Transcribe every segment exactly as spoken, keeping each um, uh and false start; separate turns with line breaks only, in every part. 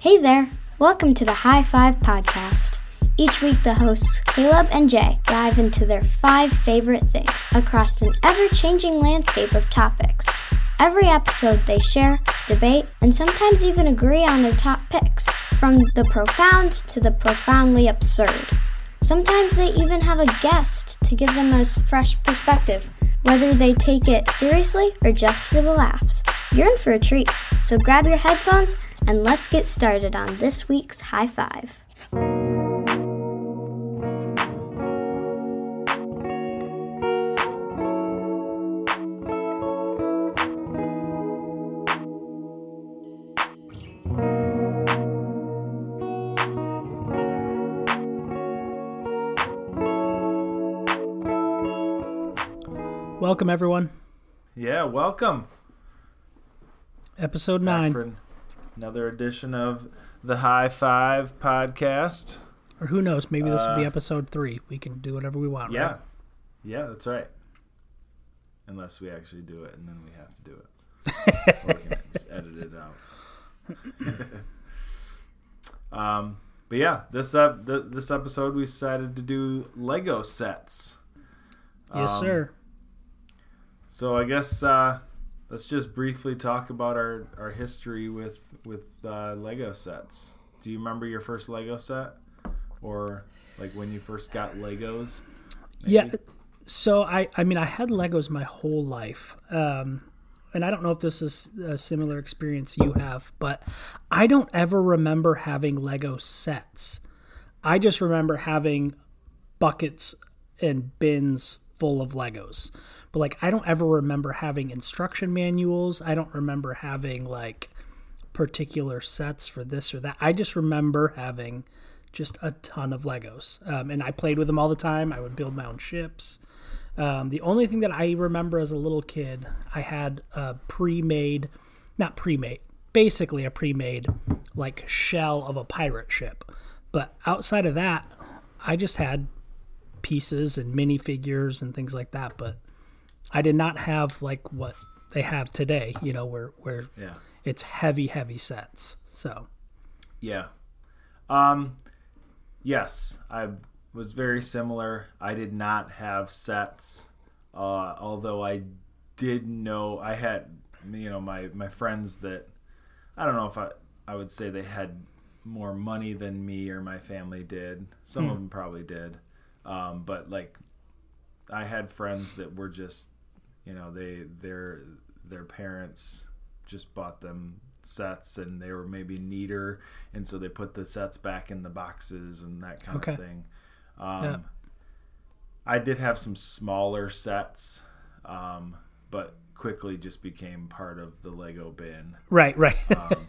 Hey there! Welcome to the High Five Podcast. Each week the hosts Caleb and Jay dive into their five favorite things across an ever-changing landscape of topics. Every episode they share, debate, and sometimes even agree on their top picks, from the profound to the profoundly absurd. Sometimes they even have a guest to give them a fresh perspective, whether they take it seriously or just for the laughs. You're in for a treat, so grab your headphones and let's get started on this week's High Five.
Welcome, everyone.
Yeah, welcome.
Episode
Back
nine.
for another edition of the High Five Podcast.
Or who knows, maybe this will be
Uh,
episode three. We can do whatever we want,
Yeah.
right?
Yeah, that's right. Unless we actually do it, and then we have to do it. Or we can just edit it out. um, but yeah, this up th- this episode we decided to do Lego sets.
Yes,
Um,
sir.
So I guess uh, let's just briefly talk about our, our history with with uh, Lego sets. Do you remember your first Lego set, or like when you first got Legos? Maybe?
Yeah. So I, I mean, I had Legos my whole life, um, and I don't know if this is a similar experience you have, but I don't ever remember having Lego sets. I just remember having buckets and bins full of Legos. But like, I don't ever remember having instruction manuals. I don't remember having like particular sets for this or that. I just remember having just a ton of Legos. Um, and I played with them all the time. I would build my own ships. Um, the only thing that I remember as a little kid, I had a pre-made, not pre-made, basically a pre-made like shell of a pirate ship. But outside of that, I just had pieces and minifigures and things like that. But I did not have like what they have today, you know, where where
Yeah.
it's heavy, heavy sets. So
Yeah. Um, yes, I was very similar. I did not have sets, uh, although I did know I had, you know, my, my friends that, I don't know if I, I would say they had more money than me or my family did. Some
Hmm.
of them probably did. Um, but like I had friends that were just, you know, they their their parents just bought them sets and they were maybe neater, and so they put the sets back in the boxes and that kind
Okay.
of thing. Um,
Yeah.
I did have some smaller sets, um, but quickly just became part of the Lego bin.
right, right.
Um,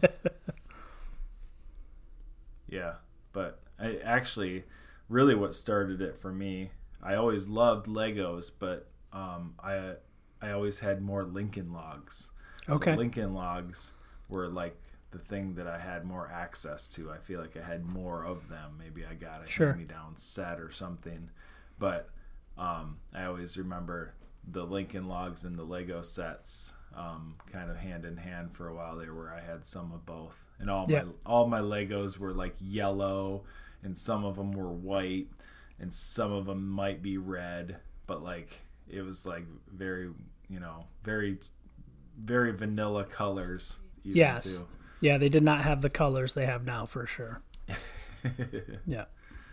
yeah, but I actually, really what started it for me, I always loved Legos, but um, I I always had more Lincoln Logs.
Okay.
So Lincoln Logs were like the thing that I had more access to. I feel like I had more of them. Maybe I got a
Sure.
hand-me-down set or something. But um, I always remember the Lincoln Logs and the Lego sets um, kind of hand in hand for a while there, where I had some of both. And all
Yeah.
my all my Legos were like yellow, and some of them were white, and some of them might be red, but like it was like very, you know, very, very vanilla colors. Even
Yes.
Too.
Yeah, they did not have the colors they have now for sure. Yeah.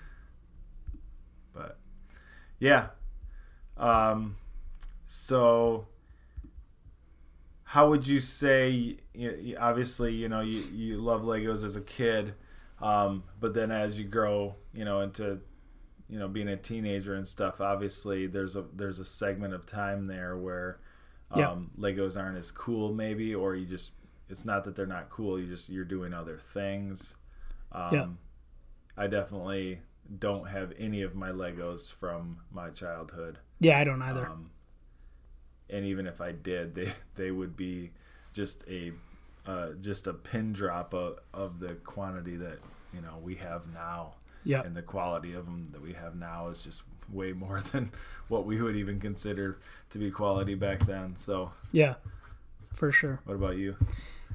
But yeah. Um, so how would you say, you- obviously, you know, you, you love Legos as a kid, um, but then as you grow, you know, into, you know, being a teenager and stuff, obviously there's a, there's a segment of time there where um,
Yeah.
Legos aren't as cool maybe, or you just, it's not that they're not cool. You just, you're doing other things. Um,
Yeah.
I definitely don't have any of my Legos from my childhood.
Yeah, I don't either.
Um, and even if I did, they they would be just a uh, just a pin drop of, of the quantity that, you know, we have now.
Yeah.
And the quality of them that we have now is just way more than what we would even consider to be quality back then. So
Yeah, for sure.
what about you?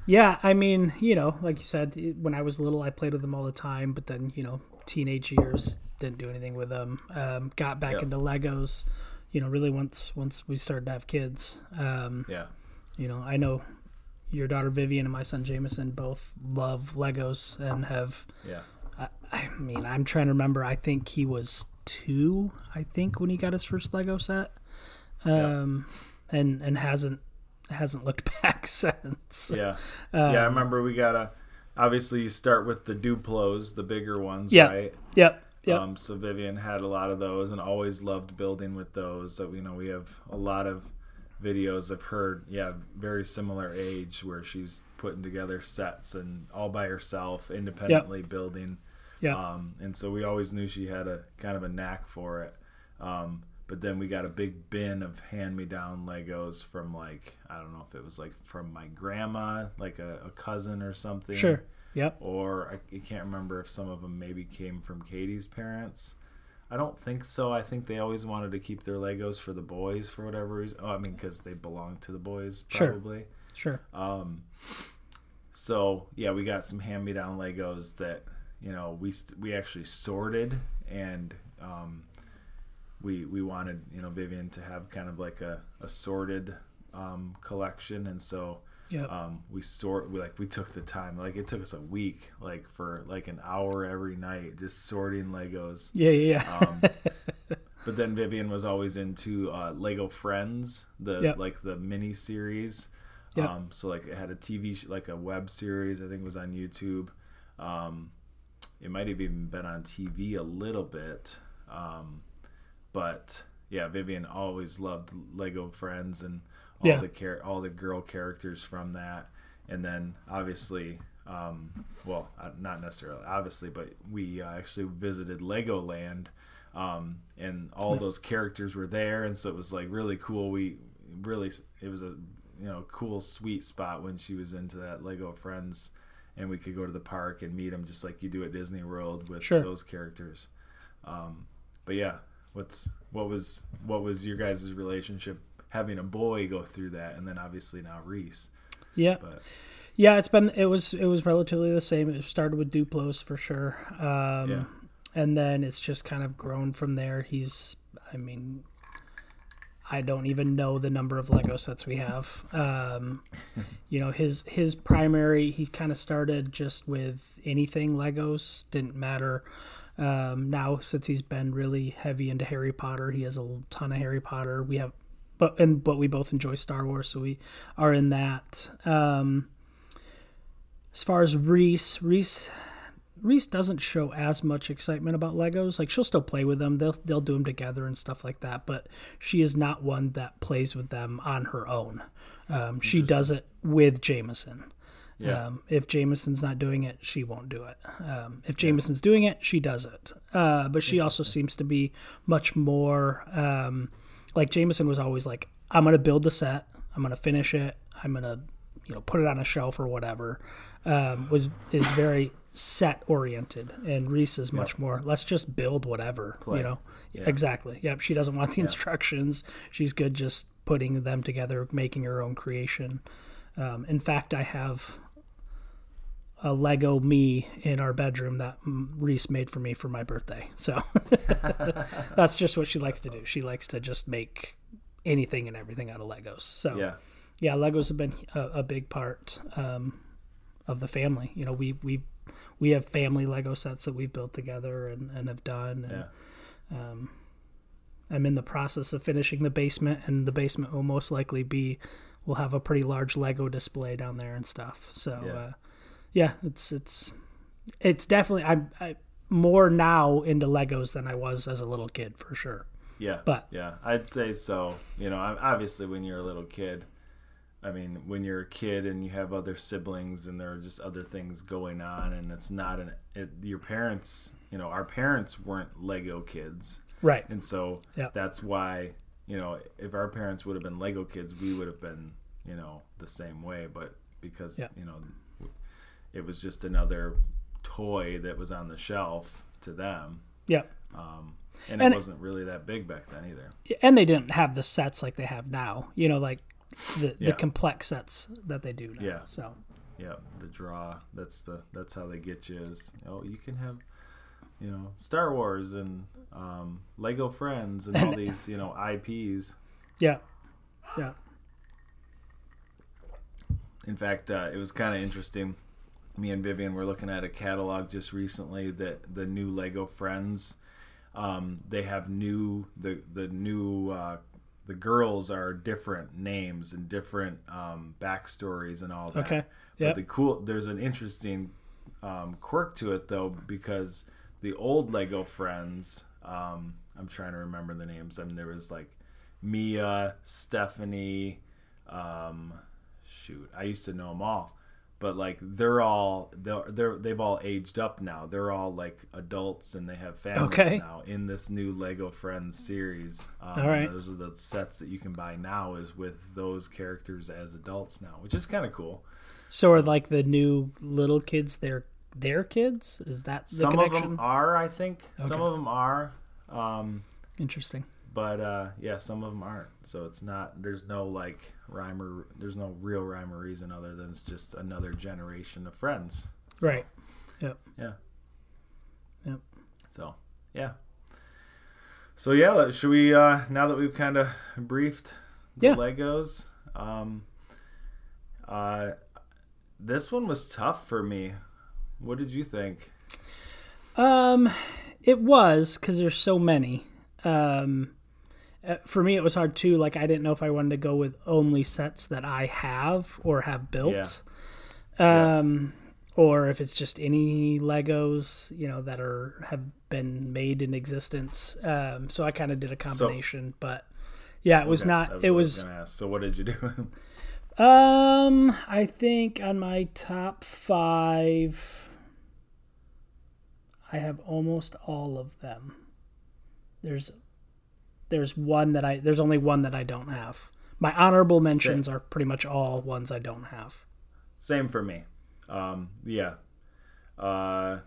Yeah, I mean, you know, like you said, when I was little, I played with them all the time. But then, you know, teenage years, didn't do anything with them. Um, got back
Yep.
into Legos, you know, really once once we started to have kids. Um,
Yeah.
You know, I know your daughter Vivian and my son Jameson both love Legos and have.
Yeah.
I, I mean, I'm trying to remember. I think he was two. I think when he got his first Lego set, um,
Yep.
and and hasn't hasn't looked back since.
Yeah.
Um,
yeah, I remember we got a obviously you start with the Duplos, the bigger ones,
Yeah.
right?
Yep. Yep.
Um, so Vivian had a lot of those and always loved building with those. So, you know, we have a lot of videos of her, yeah, very similar age where she's putting together sets and all by herself, independently yep. building.
Yeah.
Um, and so we always knew she had a kind of a knack for it. Um, but then we got a big bin of hand-me-down Legos from, like, I don't know if it was like from my grandma, like a, a cousin or something.
Sure. Yep.
Or I, I can't remember if some of them maybe came from Katie's parents. I don't think so. I think they always wanted to keep their Legos for the boys for whatever reason. Oh, I mean, because they belong to the boys, probably.
Sure. Sure.
Um, so, yeah, we got some hand-me-down Legos that, you know, we st- we actually sorted, and um, we we wanted, you know, Vivian to have kind of like a, a sorted um, collection, and so
yeah,
um, we sort we like we took the time, like it took us a week, like for like an hour every night, just sorting Legos.
Yeah, yeah. yeah.
um, but then Vivian was always into uh, Lego Friends, the
yep.
like the mini series.
Yep.
Um, so like it had a T V sh- like a web series, I think it was on YouTube. Um, it might have even been on T V a little bit, um, but yeah, Vivian always loved Lego Friends and all
yeah.
the char- all the girl characters from that. And then obviously, um, well, not necessarily obviously, but we uh, actually visited Legoland, um, and all
yeah.
those characters were there, and so it was like really cool. We really it was a you know cool sweet spot when she was into that Lego Friends, and we could go to the park and meet them just like you do at Disney World with
sure.
those characters. Um, but yeah, what's what was what was your guys' relationship having a boy go through that, and then obviously now Reese?
Yeah,
but
yeah, it's been it was it was relatively the same. It started with Duplos for sure, um,
yeah.
and then it's just kind of grown from there. He's, I mean, I don't even know the number of Lego sets we have. Um, you know, his his primary, he kind of started just with anything Legos, didn't matter. Um, now, since he's been really heavy into Harry Potter, he has a ton of Harry Potter. We have, but and but we both enjoy Star Wars, so we are in that. Um, as far as Reese, Reese. Reese doesn't show as much excitement about Legos. Like, she'll still play with them. They'll they'll do them together and stuff like that. But she is not one that plays with them on her own. Um, she does it with Jameson.
Yeah.
Um, if Jameson's not doing it, she won't do it. Um, if Jameson's doing it, she does it. Uh, but she also seems to be much more um, like Jameson was always like, I'm going to build the set. I'm going to finish it. I'm going to, you know, put it on a shelf or whatever. Um, was is very set oriented, and Reese is much yep. more let's just build whatever. Play. You know, yeah. Exactly. Yep. She doesn't want the yeah. instructions. She's good just putting them together, making her own creation. Um, in fact, I have a Lego me in our bedroom that Reese made for me for my birthday. So that's just what she likes to do. She likes to just make anything and everything out of Legos. So
yeah,
yeah, Legos have been a, a big part um, of the family. You know, we we we have family Lego sets that we've built together and, and have done. And,
yeah.
um, I'm in the process of finishing the basement, and the basement will most likely be, we'll have a pretty large Lego display down there and stuff. So,
yeah,
uh, yeah it's, it's, it's definitely, I'm I, more now into Legos than I was as a little kid, for sure.
Yeah.
But
yeah, I'd say so. You know, obviously when you're a little kid, I mean, when you're a kid and you have other siblings and there are just other things going on, and it's not an, it, your parents, you know, our parents weren't Lego kids.
Right.
And so
yep.
that's why, you know, if our parents would have been Lego kids, we would have been, you know, the same way. But because,
yep.
you know, it was just another toy that was on the shelf to them.
Yeah.
Um, and,
and
it wasn't really that big back then either.
And they didn't have the sets like they have now, you know, like the,
yeah.
the complex sets that they do now.
Yeah.
So,
yeah, the draw. That's the that's how they get you. Is oh, you can have, you know, Star Wars and um, Lego Friends and all these, you know, I Ps.
Yeah, yeah.
In fact, uh, it was kind of interesting. Me and Vivian were looking at a catalog just recently that the new Lego Friends, um, they have new the the new uh, the girls are different names and different um, backstories and all that.
Okay.
Yeah.
Yep.
But the cool there's an interesting um, quirk to it though, because the old Lego Friends, um, I'm trying to remember the names. I mean, there was like Mia, Stephanie. Um, shoot, I used to know them all. But like they're all they're, they're they've all aged up now. They're all like adults and they have families
okay.
now in this new Lego Friends series. Um,
all right.
Those are the sets that you can buy now, is with those characters as adults now, which is kind of cool.
So, so are like the new little kids their their kids? Is that the
some
connection?
of them are? I think
okay.
some of them are. Um,
Interesting.
But uh, yeah, some of them aren't. So it's not. There's no like rhyme or there's no real rhyme or reason other than it's just another generation of friends. So,
right. Yep.
Yeah.
Yep.
So yeah. So yeah, should we? Uh, now that we've kind of briefed the
yeah.
Legos, um, uh, this one was tough for me. What did you think?
Um, it was because there's so many. Um. For me, it was hard too. Like, I didn't know if I wanted to go with only sets that I have or have built, yeah. um, yeah. or if it's just any Legos, you know, that are have been made in existence. Um, so I kind of did a combination, so, but yeah, it was
okay,
not.
Was
it
what
was.
I was gonna ask. So what did you do?
um, I think on my top five, I have almost all of them. There's. There's one that I, there's only one that I don't have. My honorable mentions Same. are pretty much all ones I don't have.
Same for me. Um, yeah. Uh,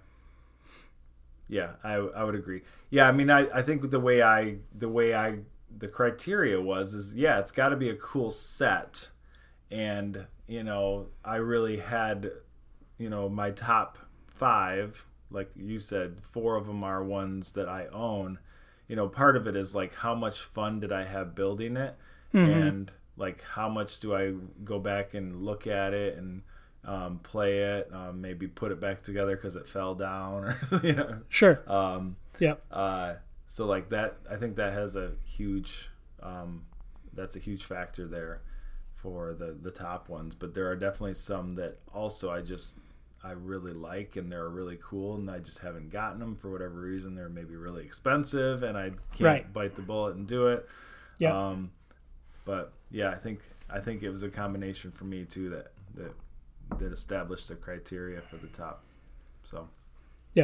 yeah, I, I would agree. Yeah. I mean, I, I think the way I, the way I, the criteria was, is yeah, it's gotta be a cool set. And, you know, I really had, you know, my top five, like you said, four of them are ones that I own. You know, part of it is like how much fun did I have building it, mm-hmm. and like how much do I go back and look at it and um, play it, um, maybe put it back together because it fell down, or you know,
sure,
um,
yeah.
Uh, so like that, I think that has a huge, um, that's a huge factor there for the the top ones. But there are definitely some that also I just. I really like, and they're really cool, and I just haven't gotten them for whatever reason. They're maybe really expensive, and I can't
right.
bite the bullet and do it.
Yeah.
Um, but yeah, I think I think it was a combination for me too that that that established the criteria for the top. So.
Yeah.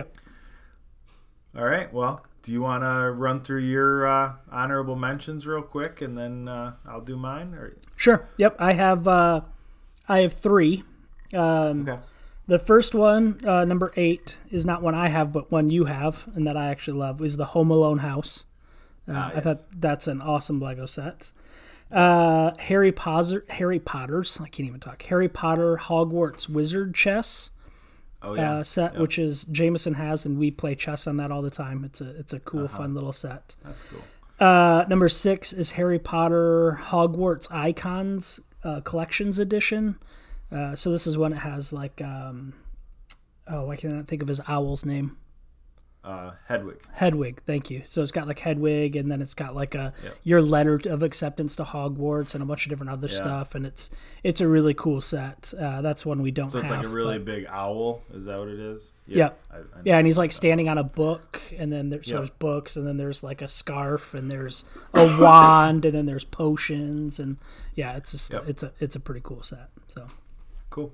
All right. Well, do you want to run through your uh, honorable mentions real quick, and then uh, I'll do mine? Or
sure. Yep. I have uh, I have three. Um,
okay.
The first one, uh, number eight, is not one I have, but one you have, and that I actually love, is the Home Alone house. Uh,
ah, yes.
I thought that's an awesome Lego set. Uh, Harry Potter, Harry Potter's, I can't even talk, Harry Potter Hogwarts Wizard Chess
oh, yeah.
uh, set,
yep.
which is Jameson has, and we play chess on that all the time. It's a it's a cool, uh-huh. fun little set.
That's cool.
Uh, number six is Harry Potter Hogwarts Icons uh, Collections Edition. Uh, so this is one that has like, um, oh, I cannot think of his owl's name.
Uh, Hedwig.
Hedwig, thank you. So it's got like Hedwig, and then it's got like a
yep.
your letter of acceptance to Hogwarts and a bunch of different other
yeah.
stuff, and it's it's a really cool set. Uh, that's one we don't.
So it's
have,
like a really
but...
big owl. Is that what it is?
Yeah, yeah,
I, I
yeah and he's like standing on a book, and then there's,
yep.
so there's books, and then there's like a scarf, and there's a wand, and then there's potions, and yeah, it's a,
yep.
it's a it's a pretty cool set. So
cool.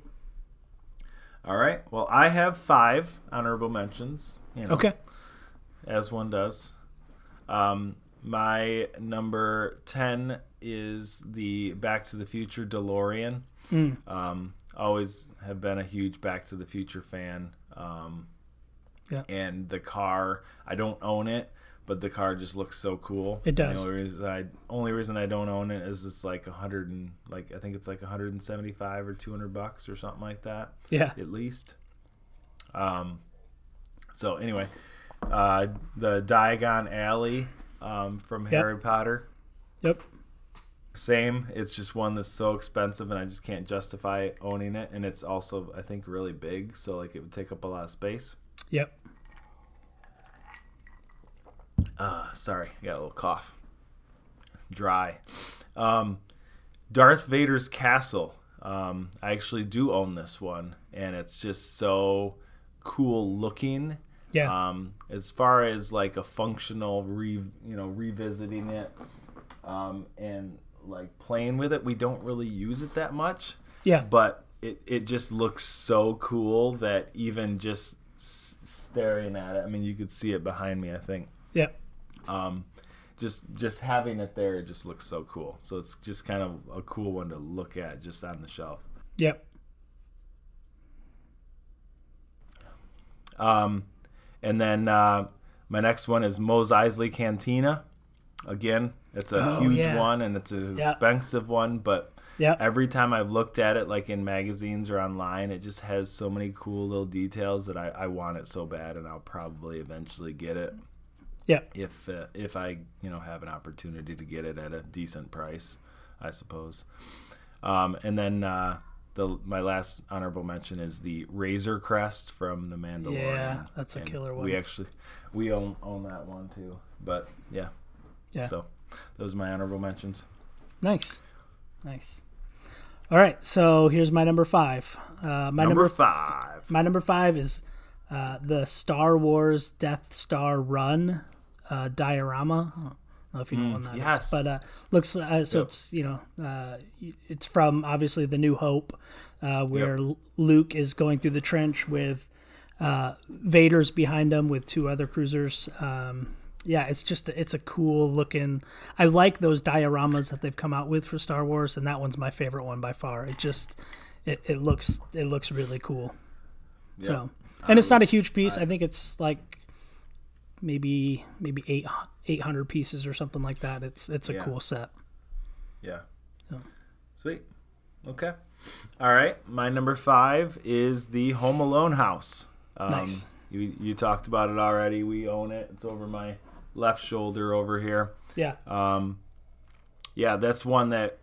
All right. Well, I have five honorable mentions. You know,
okay.
As one does. Um, my number ten is the Back to the Future DeLorean. Mm. Um, always have been a huge Back to the Future fan. Um,
Yeah.
And the car, I don't own it, but the car just looks so cool.
It does.
The only reason I, only reason I don't own it is it's like a hundred and like I think it's like one hundred seventy-five or two hundred bucks or something like that.
Yeah.
At least. Um. So anyway, uh, the Diagon Alley um, from
Yep.
Harry Potter.
Yep.
Same. It's just one that's so expensive, and I just can't justify owning it. And it's also, I think, really big, so like it would take up a lot of space.
Yep.
Uh, sorry, I got a little cough. Dry. Um, Darth Vader's castle. Um, I actually do own this one, and it's just so cool looking.
Yeah.
Um, as far as like a functional, re, you know, revisiting it, um, and like playing with it, we don't really use it that much.
Yeah.
But it, it just looks so cool that even just s- staring at it, I mean, you could see it behind me, I think.
Yeah.
Um, just just having it there, it just looks so cool. So it's just kind of a cool one to look at just on the shelf.
Yep.
Um, and then uh, my next one is Mos Eisley Cantina. Again, it's a
Oh,
huge
yeah.
one, and it's an
Yeah.
expensive one, but
Yep.
every time I've looked at it, like in magazines or online, it just has so many cool little details that I, I want it so bad, and I'll probably eventually get it.
Yep.
If uh, if I you know have an opportunity to get it at a decent price, I suppose. Um, and then uh, the my last honorable mention is the Razor Crest from The Mandalorian.
Yeah, that's a
And
killer one.
We actually we own own that one too. But yeah,
Yeah.
So those are my honorable mentions.
Nice. Nice. All right, so here's my number five. Uh, my
Number
number
five.
My number five is uh, the Star Wars Death Star Run uh, diorama. I don't know if you know
Mm,
what that
yes.
is, but uh, looks uh, so
Yep.
it's you know uh, it's from obviously The New Hope, uh, where
Yep.
Luke is going through the trench with uh, Vader's behind him with two other cruisers. Um, yeah, it's just it's a cool looking. I like those dioramas that they've come out with for Star Wars, and that one's my favorite one by far. It just it, it looks it looks really cool.
Yep.
So,
I
and it's not a
was-
huge piece.
I-
I think it's like maybe maybe eight eight hundred pieces or something like that. It's it's a
Yeah.
cool set.
Yeah.
So.
Sweet. Okay. All right. My number five is the Home Alone house. Um,
Nice.
You, you talked about it already. We own it. It's over my left shoulder over here.
Yeah.
Um, yeah, that's one that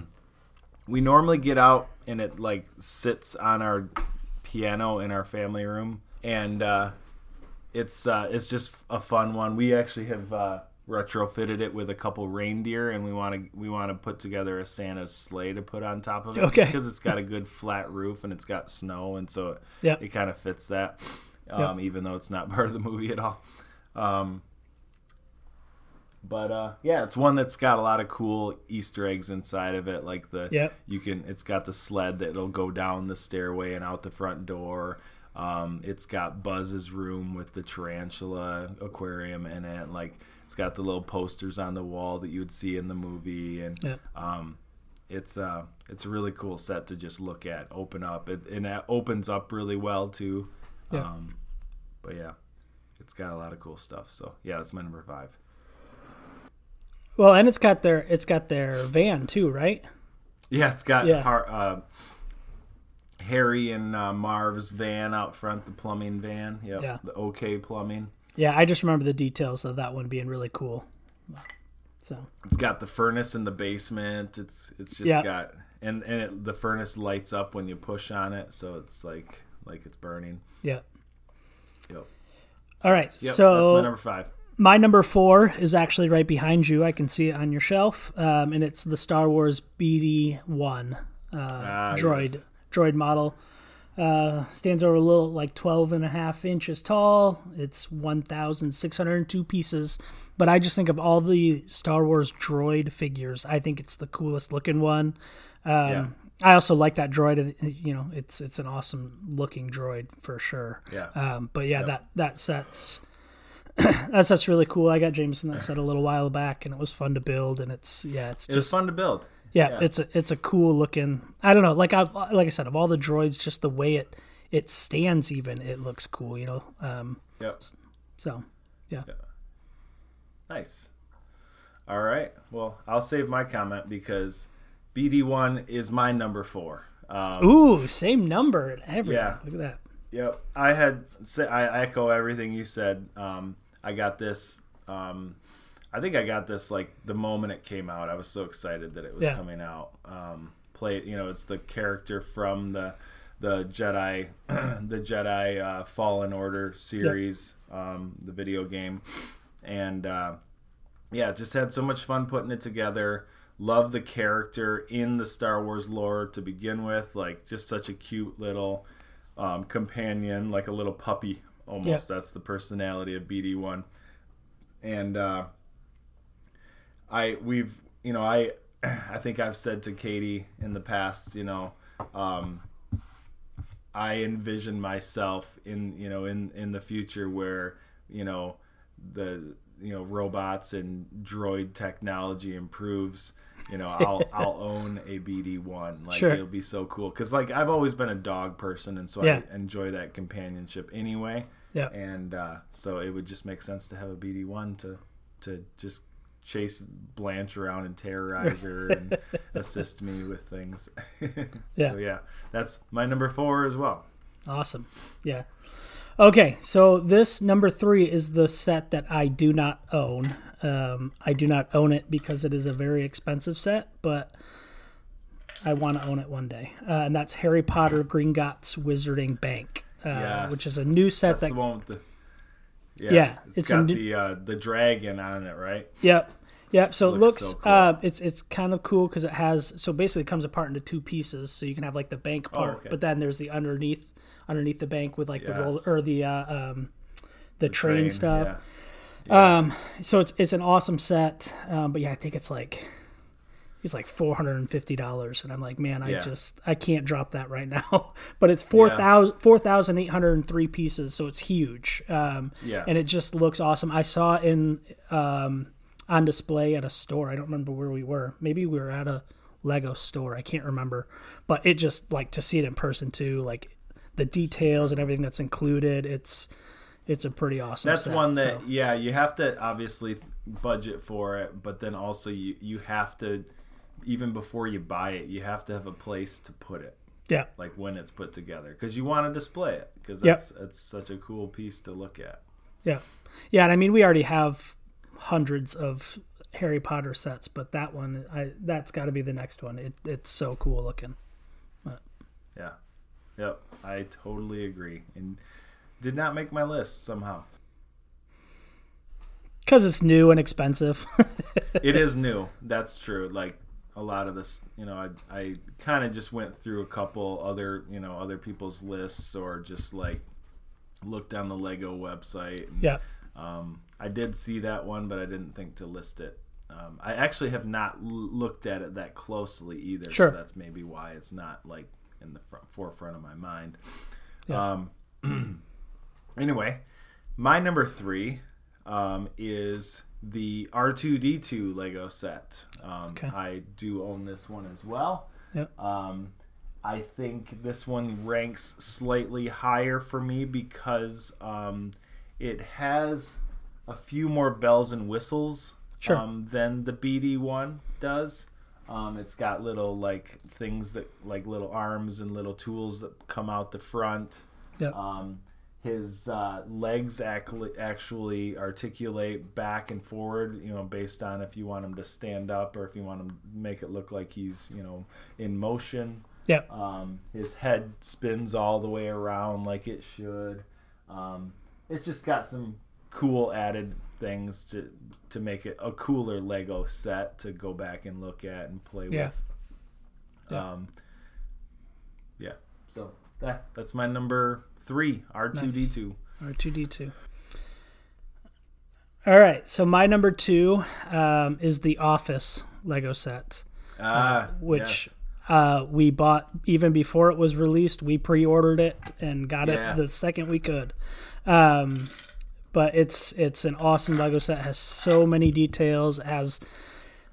we normally get out and it like sits on our piano in our family room, and uh, it's uh, it's just a fun one. We actually have uh, retrofitted it with a couple reindeer, and we want to we want to put together a Santa's sleigh to put on top of it,
Okay.
because it's got a good flat roof and it's got snow, and so it,
Yep.
it kind of fits that, um, even though it's not part of the movie at all. Um, But uh, yeah, it's one that's got a lot of cool Easter eggs inside of it. Like the
Yep.
you can, it's got the sled that'll go down the stairway and out the front door. Um, it's got Buzz's room with the tarantula aquarium in it. Like it's got the little posters on the wall that you would see in the movie, and
Yep.
um, it's uh, it's a really cool set to just look at, open up, it, and it opens up really well too.
Yeah.
Um, but yeah, it's got a lot of cool stuff. So yeah, that's my number five.
Well, and it's got their it's got their van too, right?
Yeah, it's got
Yeah.
Har- uh, Harry and uh, Marv's van out front, the plumbing van. Yep,
Yeah.
the OK Plumbing.
Yeah, I just remember the details of that one being really cool. So
It's got the furnace in the basement. It's it's just
Yeah.
got and and it, the furnace lights up when you push on it, so it's like like it's burning.
yeah.
Yep.
All right.
Yep.
so
that's my number five.
My number four is actually right behind you. I can see it on your shelf, um, and it's the Star Wars B D one uh,
Ah,
droid
yes.
droid model. Uh, stands over a little like twelve and a half inches tall. It's one thousand six hundred two pieces. But I just think of all the Star Wars droid figures, I think it's the coolest looking one. Um,
Yeah.
I also like that droid. You know, it's it's an awesome looking droid for sure.
Yeah.
Um, but yeah,
Yep.
that that set's that set's really cool. I got Jameson that set a little while back, and it was fun to build. And it's yeah, it's
It was
just
fun to build.
yeah,
yeah.
it's a it's a cool looking. I don't know, like I like I said, of all the droids, just the way it it stands even, it looks cool, you know. Um,
Yep.
So, yeah.
Yeah. Nice. All right. Well, I'll save my comment because B D one is my number four. Um,
Ooh, same number and everything.
Yeah.
Look at that.
Yep. I had I echo everything you said. Um, I got this. Um, I think I got this like the moment it came out. I was so excited that it was
Yeah.
coming out. Um, play. You know, it's the character from the the Jedi, the Jedi uh, Fallen Order series, yep. um, the video game, and uh, yeah, just had so much fun putting it together. Love the character in the Star Wars lore to begin with, like just such a cute little um, companion, like a little puppy almost. Yep. That's the personality of B D one, and uh, I we've you know I I think I've said to Katie in the past, you know. Um, I envision myself in you know in, in the future where you know the you know robots and droid technology improves. You know I'll I'll own a B D one. Like
sure.
It'll be so cool because like I've always been a dog person and so yeah. I enjoy that companionship anyway.
Yeah.
And uh, so it would just make sense to have a B D one to to just chase Blanche around and terrorize her and assist me with things.
Yeah.
So yeah, that's my number four as well.
Awesome. Yeah. Okay, so this number three is the set that I do not own. Um, I do not own it because it is a very expensive set, but I want to own it one day. Uh, and that's Harry Potter Gringotts Wizarding Bank, uh,
yes.
which is a new set.
That's
that,
the one with the yeah,
yeah
it's,
it's
got
new,
the uh, the dragon on it, right?
Yep. Yep. So it looks,
looks so cool.
uh, it's it's kind of cool because it has, so basically it comes apart into two pieces. So you can have like the bank part,
oh, okay.
but then there's the underneath underneath the bank with like
yes.
the roller or the uh, um, the, the train, train stuff.
Yeah. Yeah.
Um, so it's it's an awesome set, um, but yeah, I think it's like it's like four hundred and fifty dollars, and I'm like, man, I
yeah.
just I can't drop that right now. But it's four thousand yeah. four thousand eight hundred and three pieces, so it's huge. Um,
yeah,
and it just looks awesome. I saw it in um, on display at a store. I don't remember where we were. Maybe we were at a Lego store. I can't remember, but it just like to see it in person too, like the details and everything that's included. It's It's a pretty awesome
That's
set,
one that,
so.
yeah, you have to obviously budget for it, but then also you, you have to, even before you buy it, you have to have a place to put it.
Yeah.
Like when it's put together. Because you want to display it. Because
yep.
that's, that's such a cool piece to look at.
Yeah. Yeah, and I mean, we already have hundreds of Harry Potter sets, but that one, I that's got to be the next one. It, it's so cool looking. But.
Yeah. Yep. I totally agree. And did not make my list somehow.
Because it's new and expensive.
It is new. That's true. Like a lot of this, you know, I I kind of just went through a couple other, you know, other people's lists or just like looked on the Lego website. And,
yeah.
Um, I did see that one, but I didn't think to list it. Um, I actually have not l- looked at it that closely either.
Sure.
So that's maybe why it's not like in the front, forefront of my mind.
Yeah.
Um, anyway, my number three um, is the R two D two Lego set. Um,
okay.
I do own this one as well.
Yep.
Um, I think this one ranks slightly higher for me because um, it has a few more bells and whistles
sure.
um, than the B D one does. Um, it's got little like things that like little arms and little tools that come out the front.
Yep.
Um, his uh, legs actually actually articulate back and forward, you know, based on if you want him to stand up or if you want him to make it look like he's, you know, in motion.
Yep.
Um, his head spins all the way around like it should. Um, it's just got some cool added things to to make it a cooler Lego set to go back and look at and play
yeah.
with.
Yeah.
Um, yeah. So that that's my number three, R two D two.
Nice. R two D two. All right. So my number two um, is the Office Lego set,
Ah,
uh, which
yes.
uh, we bought even before it was released. We pre-ordered it and got
Yeah.
it the second we could. Um, but it's it's an awesome Lego set. It has so many details. It has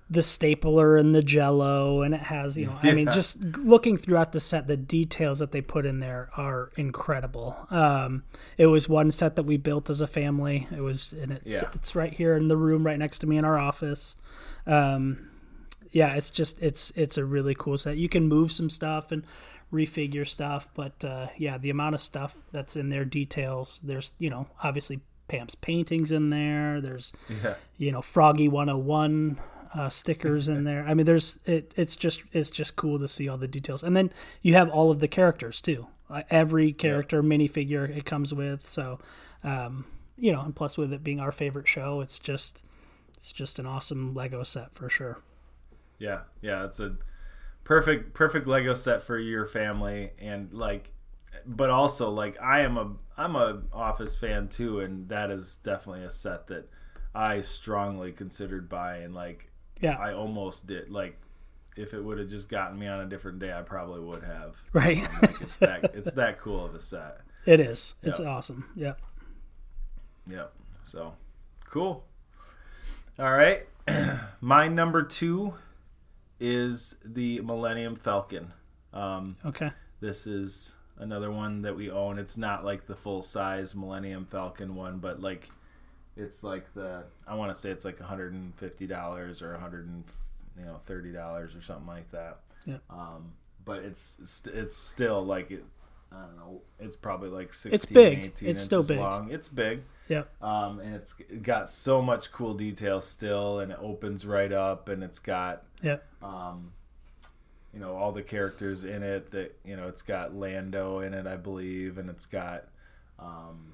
the stapler and the Jello, and it has, you know, I mean,
Yeah.
just looking throughout the set, the details that they put in there are incredible. Um, it was one set that we built as a family. It was, and it's
Yeah.
it's right here in the room right next to me in our office. Um, yeah, it's just it's it's a really cool set. You can move some stuff and refigure stuff, but uh, yeah, the amount of stuff that's in there, details. There's, you know, obviously Pam's paintings in there. There's,
Yeah.
you know, Froggy one oh one uh, stickers in there. I mean, there's it. It's just it's just cool to see all the details, and then you have all of the characters too. Uh, every character minifigure it comes with. So, um, you know, and plus with it being our favorite show, it's just it's just an awesome Lego set for sure.
Yeah, yeah, it's a perfect perfect Lego set for your family, and like, but also like I am a I'm a Office fan too, and that is definitely a set that I strongly considered buying. Like,
Yeah.
I almost did. Like, if it would have just gotten me on a different day, I probably would have.
Right.
Um, like it's that it's that cool of a set.
It is. It's
Yep.
awesome. Yep.
Yep. So cool. All right. My number two is the Millennium Falcon. Um,
Okay.
this is another one that we own. It's not like the full size Millennium Falcon one, but like it's like the I want to say it's like one hundred fifty dollars or one hundred and you know thirty dollars or something like that.
Yeah.
Um, but it's it's still like it. I don't know. It's probably like sixteen,
It's big.
eighteen
It's
inches
still big.
long. It's big.
Yep.
Um, and it's got so much cool detail still, and it opens right up, and it's got
Yep.
um, you know, all the characters in it. That you know, it's got Lando in it, I believe, and it's got um,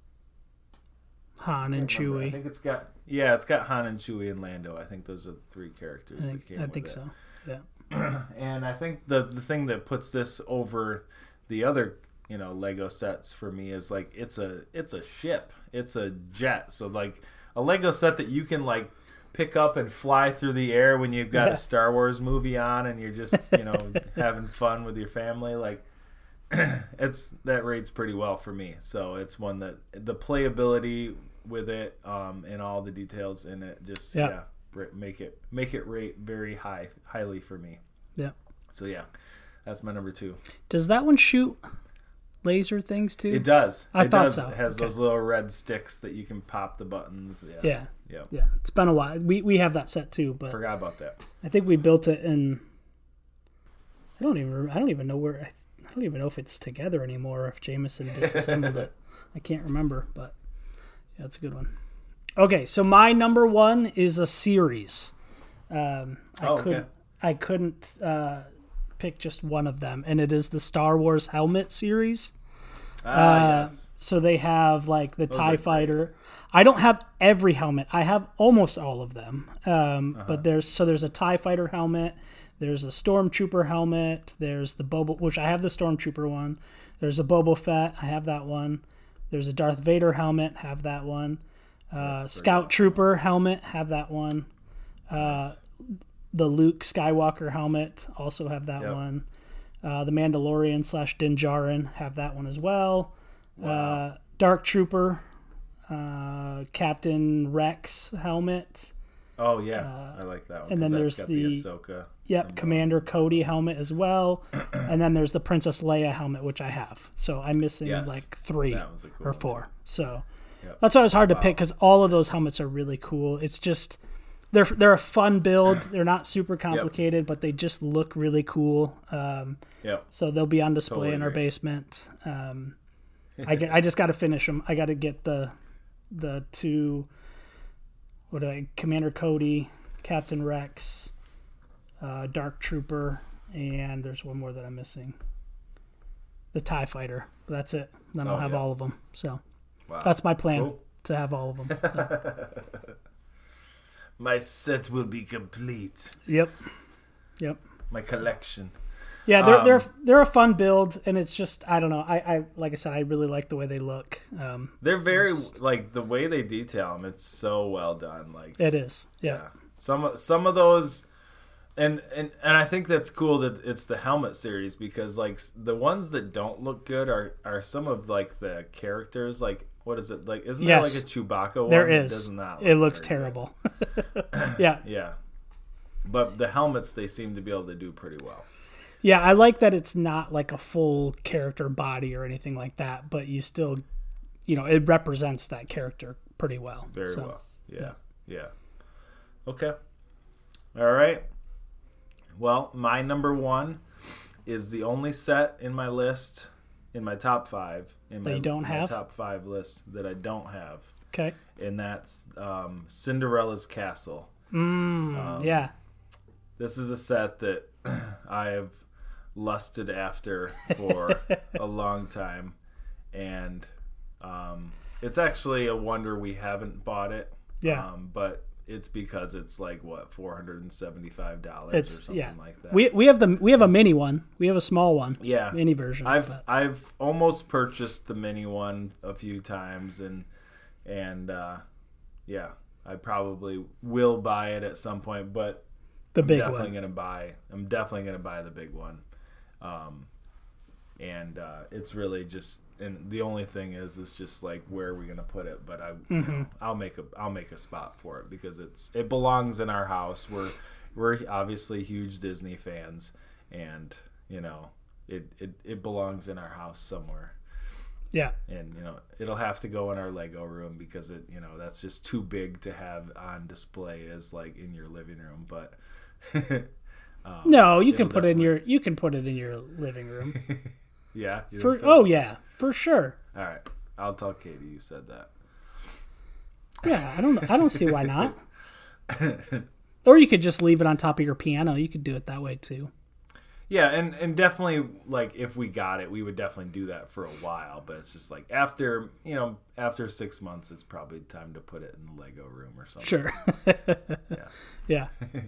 Han and
I can't remember. I
Chewie.
think it's got yeah, it's got Han and Chewie and Lando. I think those are the three characters
I think,
that came
I
with
think
it.
so. Yeah.
And I think the the thing that puts this over the other you know Lego sets for me is like it's a it's a ship, it's a jet. So like a Lego set that you can like pick up and fly through the air when you've got
Yeah.
a Star Wars movie on and you're just you know having fun with your family. Like it's that rates pretty well for me. So it's one that the playability with it um, and all the details in it just
Yeah.
yeah. ra- make it make it rate very high highly for me.
Yeah.
So yeah, that's my number two.
Does that one shoot laser things too?
It does.
I
it
thought
does.
so.
It has
Okay.
those little red sticks that you can pop the buttons. Yeah.
Yeah.
Yep.
Yeah. It's been a while. We we have that set too, but
Forgot about that.
I think we built it in. I don't even. I don't even know where. I, I don't even know if it's together anymore. If Jameson disassembled it, I can't remember. But yeah, it's a good one. Okay, so my number one is a series. Um, I
Oh, okay.
couldn't. I couldn't uh, pick just one of them, and it is the Star Wars helmet series.
Ah,
Uh,
yes.
So they have like the
Those are
TIE
great.
Fighter. I don't have every helmet. I have almost all of them. Um,
Uh-huh.
But there's so there's a TIE Fighter helmet. There's a Stormtrooper helmet. There's the Boba, which I have the Stormtrooper one. There's a Boba Fett. I have that one. There's a Darth Vader helmet. Have that one. Uh,
That's a
Scout
great
Trooper helmet. Have that one. Uh, the Luke Skywalker helmet. Also have that
Yep.
one. Uh, the Mandalorian slash Din Djarin. Have that one as well.
Wow.
Uh, Dark Trooper, uh, Captain Rex helmet.
Oh yeah, I like that one.
uh, and
'cause
then
that's
there's
got
the-
Ahsoka.
Yep,
symbol.
Commander Cody helmet as well. And then there's the Princess Leia helmet, which I have. So I'm missing
Yes.
like three
That was a cool
or
one,
four. So
Yep.
that's why it was hard to
Wow.
pick because all of those helmets are really cool. It's just they're they're a fun build. They're not super complicated, but they just look really cool. Um,
Yep.
so they'll be on display
Totally
in our
agree.
basement. Um, I, get- I just got to finish them. I got to get the the two. What do I? Commander Cody, Captain Rex, uh, Dark Trooper, and there's one more that I'm missing. The TIE Fighter. But that's it. Then I'll
Oh,
have
yeah.
all of them. So
Wow.
that's my plan
Cool.
to have all of them. So,
My set will be complete.
yep. Yep.
My collection.
Yeah, they're
Um,
they're they're a fun build, and it's just I don't know. I, I like I said, I really like the way they look. Um,
They're very like the way they detail them. It's so well done. Like
it is. Yeah.
yeah, some some of those, and and and I think that's cool that it's the helmet series because like the ones that don't look good are are some of like the characters. Like what is it like? Isn't
Yes.
there like a Chewbacca one?
There
that
is.
does not
It
look
looks
very good?
terrible. yeah.
Yeah. But the helmets, they seem to be able to do pretty well.
Yeah, I like that it's not like a full character body or anything like that, but you still, you know, it represents that character pretty well.
Very
so,
well. Yeah.
yeah.
Yeah. Okay. All right. Well, my number one is the only set in my list, in my top five, in
That
my,
you don't
my
have?
top five list that I don't have.
Okay.
And that's um, Cinderella's Castle.
Mm,
Um,
yeah.
This is a set that I have lusted after for a long time. And um, it's actually a wonder we haven't bought it.
Yeah.
Um, but it's because it's like, what, four hundred seventy-five dollars
It's
or something
yeah.
like that.
We we have the we have a mini one. We have a small one.
Yeah.
Mini version.
I've
but-
I've almost purchased the mini one a few times, and and uh, yeah, I probably will buy it at some point, but
the
I'm
big
definitely
one.
gonna buy. I'm definitely gonna buy the big one, um, and uh, it's really just. And the only thing is, is just like where are we gonna put it? But I, you
Mm-hmm.
know, I'll make a, I'll make a spot for it because it's, it belongs in our house. We're, we're obviously huge Disney fans, and you know, it, it, it belongs in our house somewhere.
Yeah.
And you know, it'll have to go in our Lego room because it, you know, that's just too big to have on display as like in your living room. But um,
No, you can
it'll
put it in
definitely-
your you can put it in your living room.
yeah. you
For
think so?
oh yeah, for sure.
All right, I'll tell Katie you said that.
Yeah, I don't I don't see why not. Or you could just leave it on top of your piano. You could do it that way too.
Yeah, and, and definitely, like, if we got it, we would definitely do that for a while. But it's just like after, you know, after six months, it's probably time to put it in the Lego room or something.
Sure.
Yeah.
Yeah.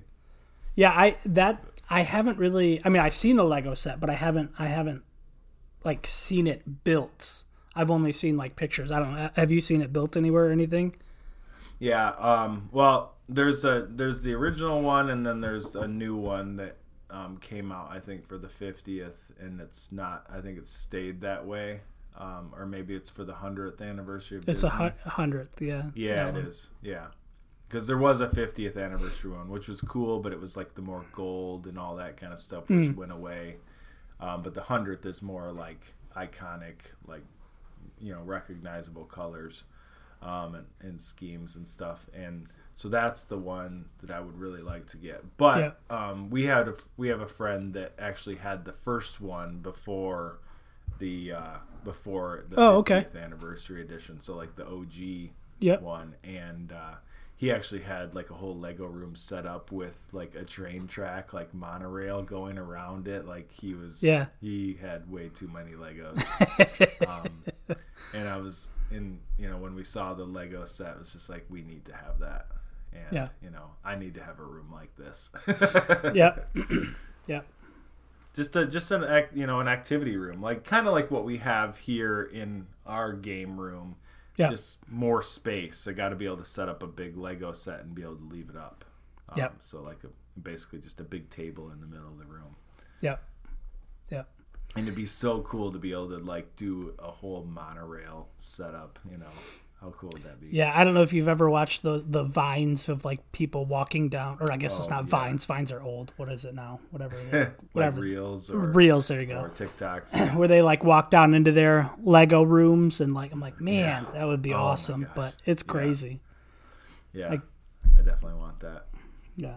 Yeah, I that I haven't really I mean, I've seen the Lego set, but I haven't I haven't like seen it built. I've only seen like pictures. I don't know. Have you seen it built anywhere or anything?
Yeah. Um. Well, there's a there's the original one, and then there's a new one that um, came out, I think, for the fiftieth, and it's not. I think it's stayed that way, um, or maybe it's for the hundredth anniversary of
It's
Disney.
a hu- hundredth, yeah.
Yeah,
that
it
one.
is. Yeah. Because there was a fiftieth anniversary one, which was cool, but it was like the more gold and all that kind of stuff, which
Mm.
went away. Um, but the hundredth is more like iconic, like, you know, recognizable colors um, and, and schemes and stuff. And so that's the one that I would really like to get. But um, we had a, we have a friend that actually had the first one before the uh, before the
Oh, okay.
fiftieth anniversary edition. So like the O G
Yep.
one, and uh, he actually had like a whole Lego room set up with like a train track, like monorail going around it. Like he was,
Yeah.
he had way too many Legos. um, and I was in, you know, when we saw the Lego set, it was just like, we need to have that. And,
Yeah.
you know, I need to have a room like this.
Yep. Yep.
Just a, just an, act, you know, an activity room, like kind of like what we have here in our game room.
Yeah.
Just more space. I got to be able to set up a big Lego set and be able to leave it up. Um,
Yep.
So like a, basically just a big table in the middle of the room.
Yep. Yep.
And it'd be so cool to be able to like do a whole monorail setup. You know, how cool would that be?
Yeah, I don't know if you've ever watched the the vines of like people walking down, or I guess it's
Oh,
not
yeah.
vines. Vines are old. What is it now? Whatever. it is.
like
Whatever.
reels or
Reels. There you
or
go.
TikToks.
Where they like walk down into their Lego rooms and like I'm like, man, that would be
Oh, my
awesome.
gosh.
But it's crazy.
Yeah,
Like-
I definitely want that.
Yeah.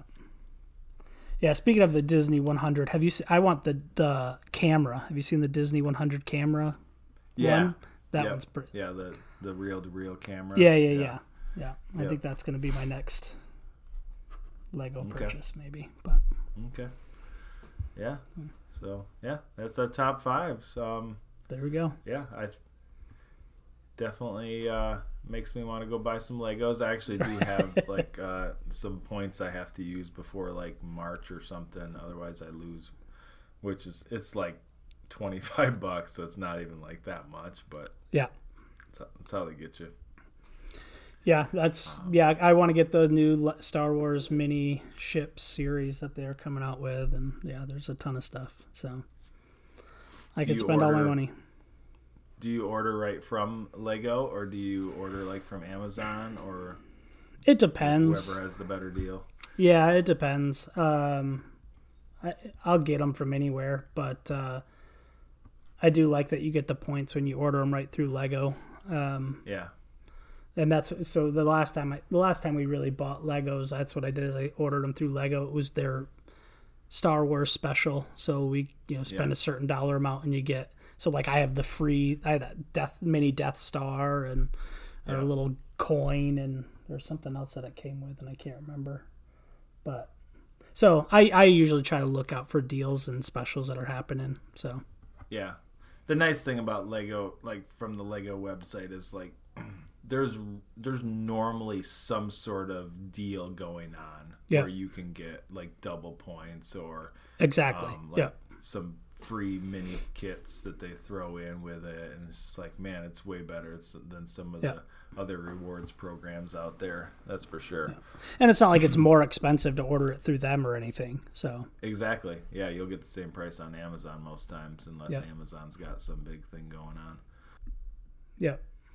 Yeah. Speaking of the Disney one hundred, have you? Se- I want the the camera. Have you seen the Disney one hundred camera?
Yeah,
One? That
Yep.
one's pretty.
yeah. The the reel to reel camera.
Yeah, yeah, yeah, yeah. I
Yep.
think that's going to be my next Lego
Okay.
purchase, maybe. But
Okay. Yeah. So yeah, that's the top five. So, um,
there we go.
yeah, I definitely uh, makes me want to go buy some Legos. I actually do have like uh, some points I have to use before like March or something. Otherwise, I lose. Which is it's like twenty five bucks, so it's not even like that much, but
Yeah.
it's how, it's how they get you.
Yeah, that's yeah. I want to get the new Le- Star Wars mini ship series that they're coming out with, and yeah, there's a ton of stuff. So I
Do
can
you
spend all my
order-
money.
Do you order right from Lego, or do you order like from Amazon, or
It depends.
whoever has the better deal?
Yeah, it depends. Um, I, I'll get them from anywhere, but uh, I do like that you get the points when you order them right through Lego. Um,
Yeah.
And that's so the last time I the last time we really bought Legos, that's what I did is I ordered them through Lego. It was their Star Wars special, so we you know spend
Yeah.
a certain dollar amount and you get so like I have the free I have that Death mini Death Star and
Yeah.
a little coin and there's something else that it came with and I can't remember, but so I I usually try to look out for deals and specials that are happening. So
Yeah. The nice thing about Lego, like from the Lego website, is like there's there's normally some sort of deal going on
Yeah.
where you can get like double points or
exactly,
um, like
yeah,
some free mini kits that they throw in with it, and it's just like, man, it's way better it's, than some of
Yeah.
the other rewards programs out there. That's for sure.
and it's not like it's more expensive to order it through them or anything. So
Exactly. Yeah, you'll get the same price on Amazon most times, unless
Yeah.
Amazon's got some big thing going on.
yeah,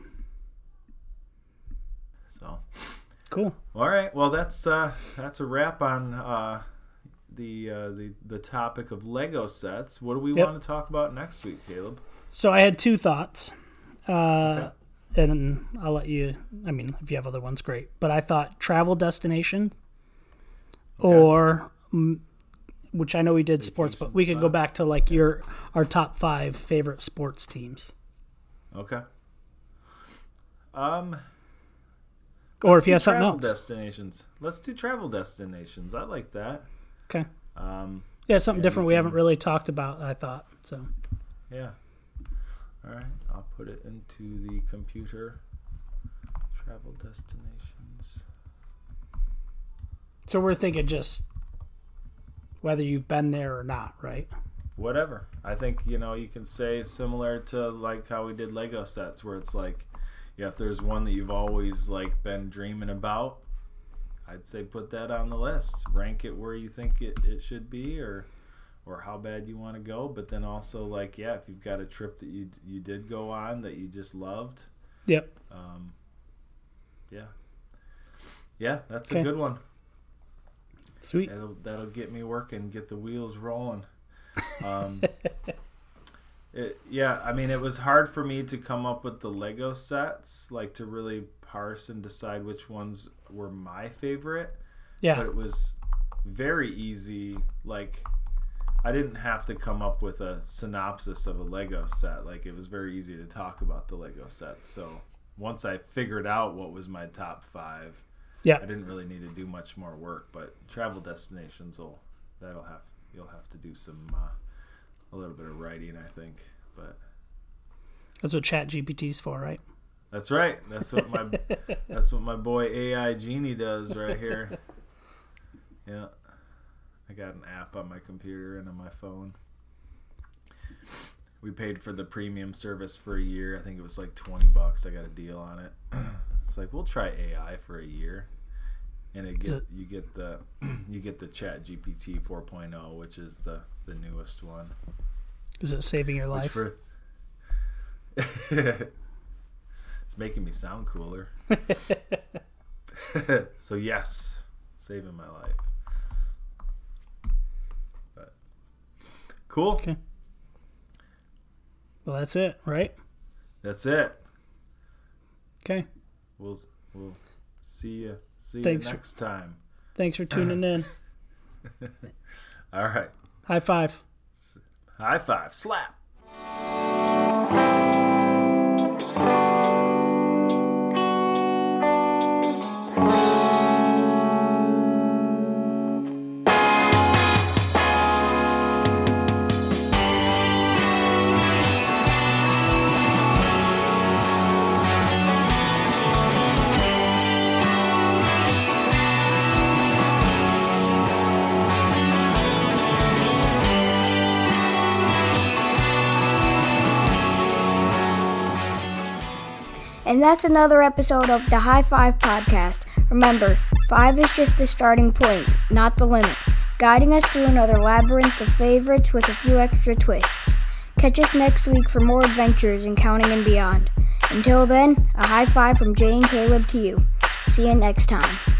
So.
cool.
All right. Well, that's uh, that's a wrap on uh, the uh, the the topic of Lego sets. What do we
Yep.
want to talk about next week, Caleb?
So I had two thoughts, uh,
Okay.
and I'll let you. I mean, if you have other ones, great. But I thought travel destination, or mm, which I know we did sports, but
Vacation
we could go
spots.
back to like your our top five favorite sports teams,
Okay. Um.
or
let's
if you
do
have something
travel
else.
destinations. Let's do travel destinations. I like that.
Okay,
Um.
yeah, something
Yeah,
different
we
we
can-
haven't really talked about. I thought so.
Yeah. All right. I'll put it into the computer. Travel destinations.
So we're thinking just whether you've been there or not, right?
Whatever. I think, you know, you can say similar to like how we did Lego sets, where it's like, yeah, if there's one that you've always like been dreaming about, I'd say put that on the list. Rank it where you think it, it should be, or or how bad you want to go. But then also like, yeah, if you've got a trip that you you did go on that you just loved,
Yep.
um, yeah, yeah, that's
Okay.
a good one.
Sweet.
That'll, that'll get me working, get the wheels rolling. Um, it, yeah, I mean, it was hard for me to come up with the Lego sets, like to really parse and decide which ones were my favorite.
Yeah.
But it was very easy. Like, I didn't have to come up with a synopsis of a Lego set. Like, it was very easy to talk about the Lego sets. So once I figured out what was my top five,
Yeah.
I didn't really need to do much more work. But travel destinations will that'll have you'll have to do some uh, a little bit of writing, I think. But
That's what Chat G P T's for, right?
that's right. That's what my that's what my boy A I Genie does right here. Yeah, I got an app on my computer and on my phone. We paid for the premium service for a year. I think it was like twenty bucks. I got a deal on it. It's like, we'll try A I for a year, and it get
it-
you get the you get the Chat G P T four point oh, which is the the newest one.
Is it saving your
Which
life?
for it's making me sound cooler. So yes, saving my life. But cool.
Okay. Well, that's it, right?
That's it.
Okay.
We'll we'll see you see you
Thanks for-
next time.
Thanks for tuning in.
All right.
High five.
High five. Slap.
And that's another episode of the High Five Podcast. Remember, five is just the starting point, not the limit, guiding us through another labyrinth of favorites with a few extra twists. Catch us next week for more adventures in counting and beyond. Until then, a high five from Jay and Caleb to you. See you next time.